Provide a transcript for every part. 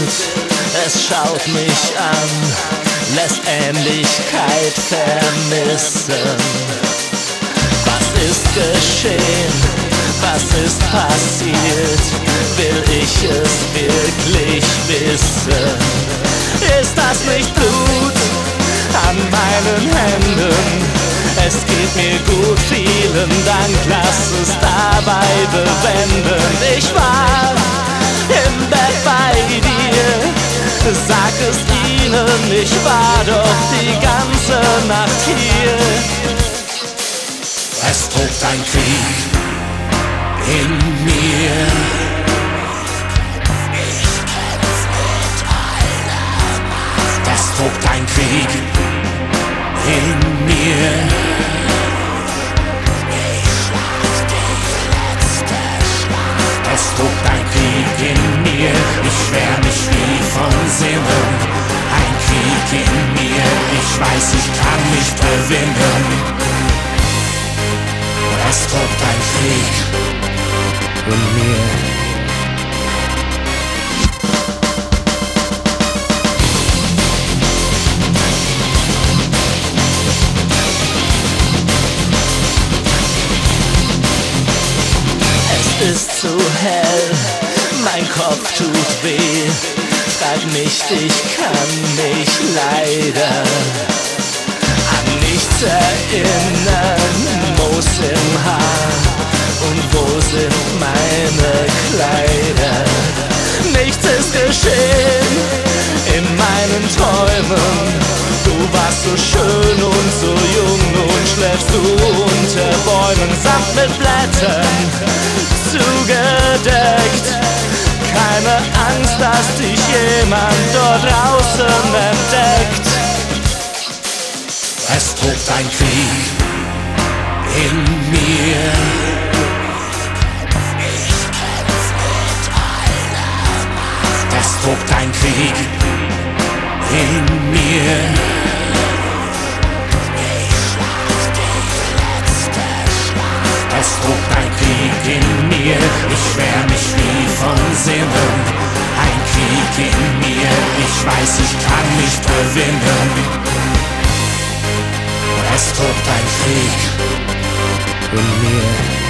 es schaut mich an, lässt Ähnlichkeit vermissen. Was ist geschehen? Was ist passiert? Will ich es wirklich wissen? Ist das nicht Blut an meinen Händen? Es geht mir gut, vielen Dank, lass es dabei bewenden. Ich war im Bett bei dir, sag es ihnen, ich war doch die ganze Nacht hier. Es tobt ein Krieg in mir. Es tobt ein Krieg in mir. Es tobt ein Krieg in mir, ich wehr mich wie von Sinnen. Ein Krieg in mir, ich weiß, ich kann nicht gewinnen. Es tobt ein Krieg in mir. Es ist zu hell, mein Kopf tut weh. Frag nicht, ich kann mich leider an nichts erinnern. Moos im Haar und wo sind meine Kleider? Nichts ist geschehen in meinen Träumen. Du warst so schön und so jung, nun schläfst du unter Bäumen, samt mit Blättern zugedeckt. Keine Angst, dass dich jemand dort draußen entdeckt. Es tobt ein Krieg in mir. Es tobt ein Krieg in mir. Es tobt ein Krieg in mir, ich wehr mich wie von Sinnen. Ein Krieg in mir, ich weiß, ich kann nicht gewinnen. Es tobt ein Krieg in mir.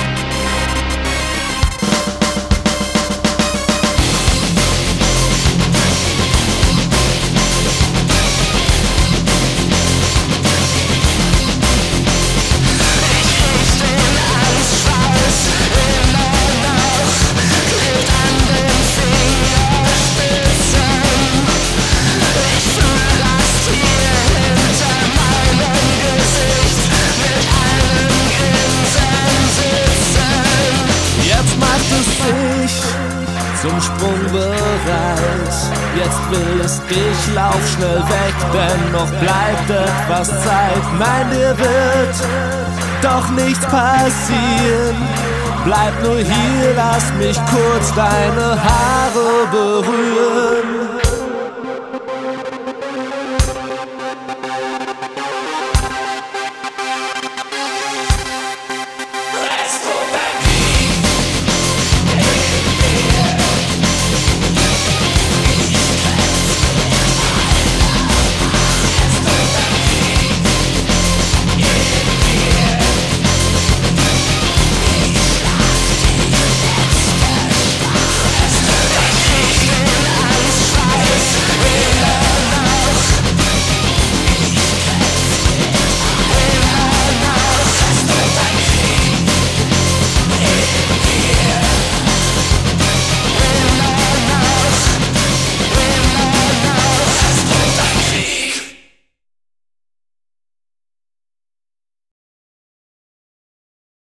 Zum Sprung bereit, jetzt will es dich, lauf schnell weg, denn noch bleibt etwas Zeit. Nein, dir wird doch nichts passieren, bleib nur hier, lass mich kurz deine Haare berühren.